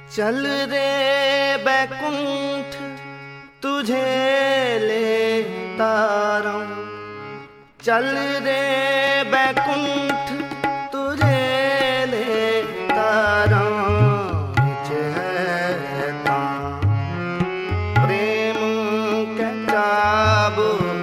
चल रे बैकुंठ तुझे ले तारा, चल रे बैकुंठ तुझे ले तारा। प्रेम के चाबुक